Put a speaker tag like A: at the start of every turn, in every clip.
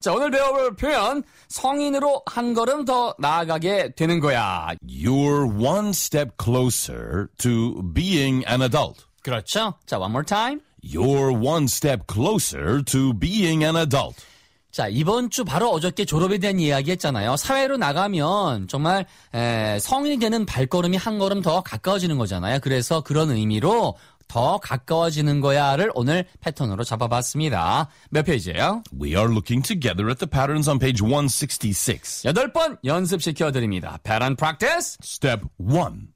A: 자, 오늘 배워볼 표현 성인으로 한 걸음 더 나아가게 되는 거야.
B: You're one step closer to being an adult.
A: 그렇죠? 자, one more time.
B: You're one step closer to being an adult.
A: 자, 이번 주 바로 어저께 졸업에 대한 이야기 했잖아요. 사회로 나가면 정말 성인이 되는 발걸음이 한 걸음 더 가까워지는 거잖아요. 그래서 그런 의미로 더 가까워지는 거야를 오늘 패턴으로 잡아봤습니다. 몇 페이지예요?
B: We are looking together at the patterns on page 166.
A: 8번 연습시켜드립니다. Pattern practice.
B: Step 1.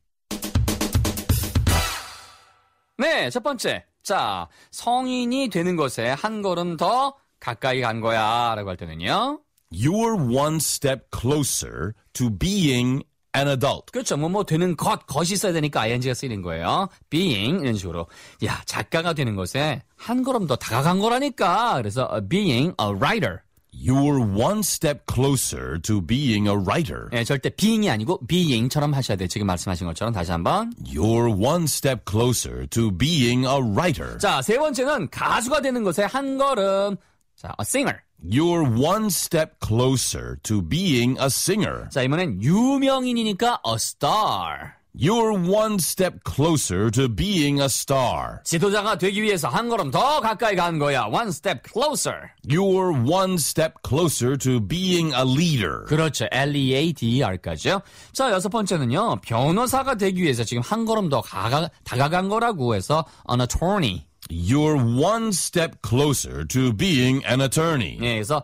A: 네, 첫 번째. 자, 성인이 되는 것에 한 걸음 더 가까이 간 거야 라고 할 때는요.
B: You're one step closer to being an adult.
A: 그렇죠. 뭐 되는 것이 있어야 되니까 ing가 쓰이는 거예요. being 이런 식으로. 야, 작가가 되는 것에 한 걸음 더 다가간 거라니까. 그래서 being a writer.
B: You're one step closer to being a writer.
A: 네, 절대 being이 아니고 being처럼 하셔야 돼요. 지금 말씀하신 것처럼 다시 한번.
B: You're one step closer to being a writer.
A: 자, 세 번째는 가수가 되는 것에 한 걸음. 자, a singer.
B: You're one step closer to being a singer.
A: 자, 이번엔 유명인이니까 a star.
B: You're one step closer to being a star.
A: 지도자가 되기 위해서 한 걸음 더 가까이 간 거야. One step closer.
B: You're one step closer to being a leader.
A: 그렇죠. leader까지요. 자, 여섯 번째는요. 변호사가 되기 위해서 지금 한 걸음 더 다가간 거라고 해서 an attorney.
B: You're one step closer to being an attorney.
A: 네, 그래서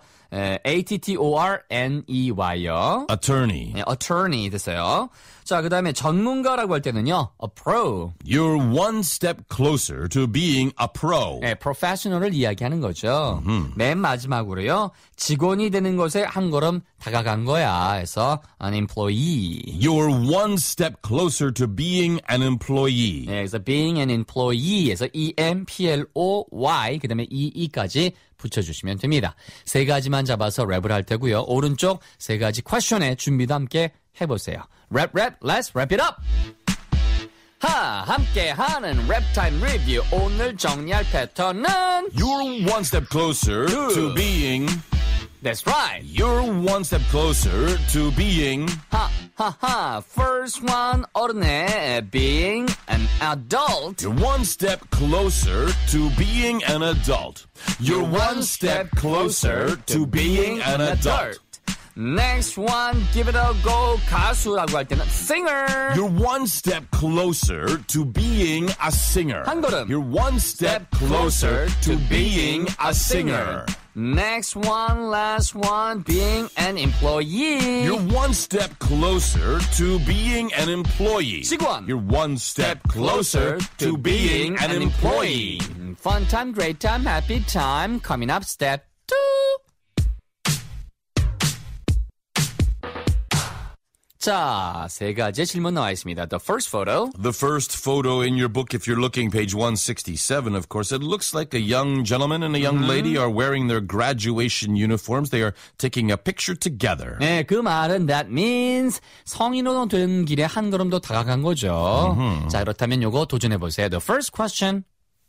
A: attorney요.
B: Attorney.
A: 네, attorney 됐어요. 자, 그 다음에 전문가라고 할 때는요. a pro.
B: You're one step closer to being a pro.
A: 네, professional을 이야기하는 거죠. 맨 마지막으로요. 직원이 되는 것에 한 걸음 다가간 거야. 해서 an employee.
B: You're one step closer to being an employee.
A: 네, 그래서 being an employee에서 employ 그 다음에 ee까지 붙여주시면 됩니다. 세 가지만 잡아서 랩을 할 테고요. 오른쪽 세 가지 퀘션의 준비도 함께 해보세요. 랩, let's wrap it up! 함께하는 랩타임 리뷰. 오늘 정리할 패턴은
B: You're one step closer to being...
A: That's right.
B: You're one step closer to being...
A: First one, 어른의 being an adult.
B: You're one step closer to being an adult. You're one step closer to being an adult.
A: Next one, give it a go. 가수라고 할 때는 singer.
B: You're one step closer to being a singer.
A: 한 걸음.
B: You're one step closer to being a singer.
A: Next one, last one, being an employee.
B: You're one step closer to being an employee.
A: 직원.
B: You're one step closer to being an employee.
A: Fun time, great time, happy time. Coming up, step 2. 자, 세 가지의 질문 나와 있습니다. The first photo.
B: The first photo in your book, if you're looking, page 167, of course, it looks like a young gentleman and a young lady are wearing their graduation uniforms. They are taking a picture together.
A: 네, 그 말은 that means 성인으로 되는 길에 한 걸음 더 다가간 거죠. 자, 그렇다면 요거 도전해보세요. The first question.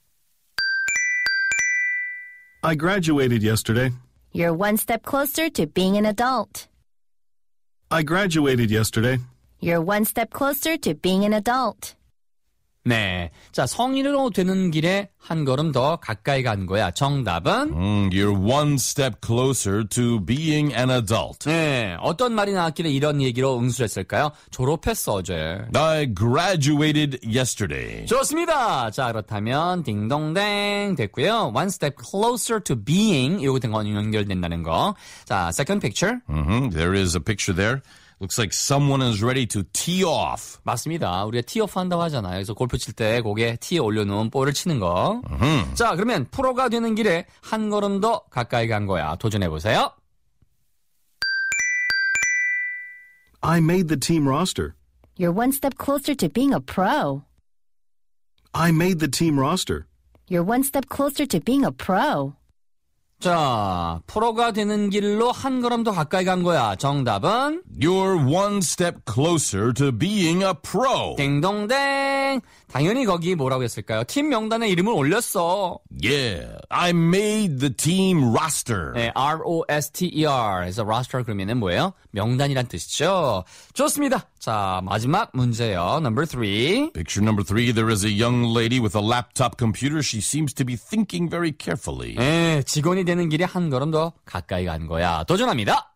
C: I graduated yesterday.
D: You're one step closer to being an adult.
C: I graduated yesterday.
D: You're one step closer to being an adult.
A: 네, 자, 성인으로 되는 길에 한 걸음 더 가까이 간 거야. 정답은?
B: You're one step closer to being an adult.
A: 네, 어떤 말이 나왔길래 이런 얘기로 응수했을까요? 졸업했어, 어제.
B: I graduated yesterday.
A: 좋습니다. 자, 그렇다면 딩동댕 됐고요. One step closer to being 이거 된 건 연결된다는 거. 자, second picture.
B: There is a picture there. Looks like someone is ready to tee off.
A: 맞습니다. 우리가 티오프 한다고 하잖아요. 그래서 골프 칠 때 거기에 티에 올려놓은 볼을 치는 거. 자, 그러면 프로가 되는 길에 한 걸음 더 가까이 간 거야. 도전해보세요.
C: I made the team roster.
D: You're one step closer to being a pro.
C: I made the team roster.
D: You're one step closer to being a pro.
A: 자, 프로가 되는 길로 한 걸음 더 가까이 간 거야. 정답은
B: You're one step closer to being a pro.
A: 딩동댕. 당연히 거기 뭐라고 했을까요? 팀 명단에 이름을 올렸어.
B: Yeah, I made the team roster.
A: 네, R-O-S-T-E-R. 그래서 roster 그러면은 뭐예요? 명단이란 뜻이죠. 좋습니다. 자, 마지막 문제요. Number 3.
B: Picture number 3, there is a young lady with a laptop computer. She seems to be thinking very carefully.
A: 네, 직원이 되는 길에 한 걸음 더 가까이 간 거야. 도전합니다.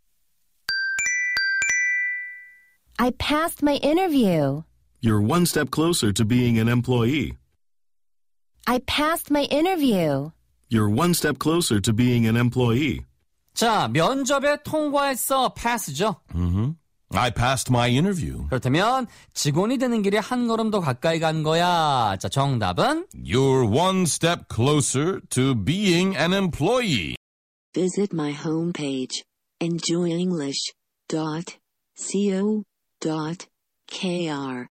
D: I passed my interview.
C: You're one step closer to being an employee.
D: I passed my interview.
C: You're one step closer to being an employee.
A: 자, 면접에 통과했어. pass죠.
B: I passed my interview.
A: 그렇다면 직원이 되는 길에 한 걸음 더 가까이 간 거야. 자, 정답은
B: You're one step closer to being an employee.
E: Visit my homepage, enjoyenglish.co.kr.